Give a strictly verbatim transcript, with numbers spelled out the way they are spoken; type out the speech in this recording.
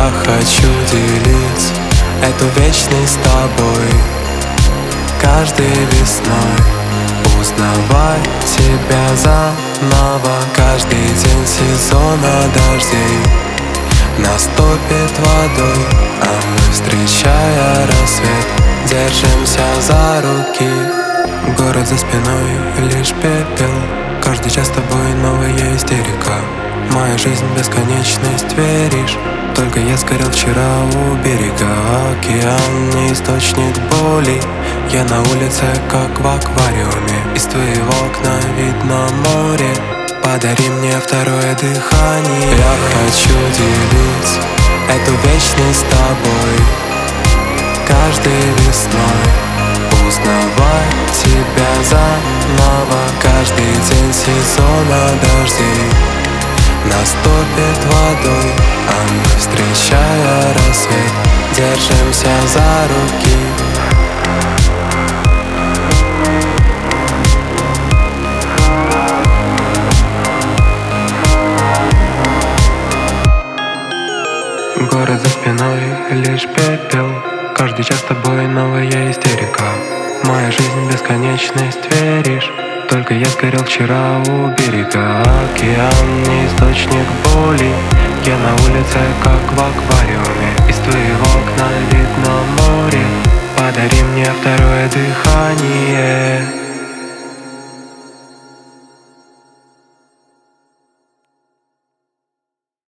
Я хочу делить эту вечность с тобой каждой весной, узнавать тебя заново. Каждый день сезона дождей наступит водой, а мы, встречая рассвет, держимся за руки. Город за спиной, лишь пепел. Каждый час с тобой новая истерика. Моя жизнь бесконечность, веришь? Только я сгорел вчера у берега. Океан не источник боли. Я на улице, как в аквариуме. Из твоего окна видно море. Подари мне второе дыхание. Я хочу делить эту вечность с тобой каждой весной, узнавать тебя заново. Каждый день сезона дождей наступит водой, а мы, встречая рассвет, держимся за руки. Город за спиной, лишь пепел. Каждый час с тобой новая истерика. Моя жизнь бесконечность, веришь? Только я сгорел вчера у берега. Океан не источник боли. Я на улице, как в аквариуме. Из твоего окна видно море. Подари мне второе дыхание.